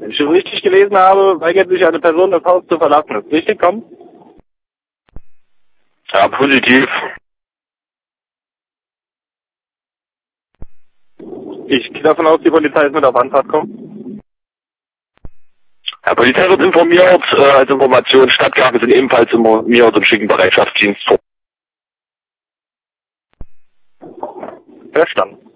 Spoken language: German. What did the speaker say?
Wenn ich es richtig gelesen habe, weigert sich eine Person, das Haus zu verlassen. Ist richtig, Tom? Ja, positiv. Ich gehe davon aus, die Polizei ist mit auf Anfahrt kommen. Ja, Polizei wird informiert, als Information, Stadtwerke sind ebenfalls informiert und schicken Bereitschaftsdienst vor. Verstanden.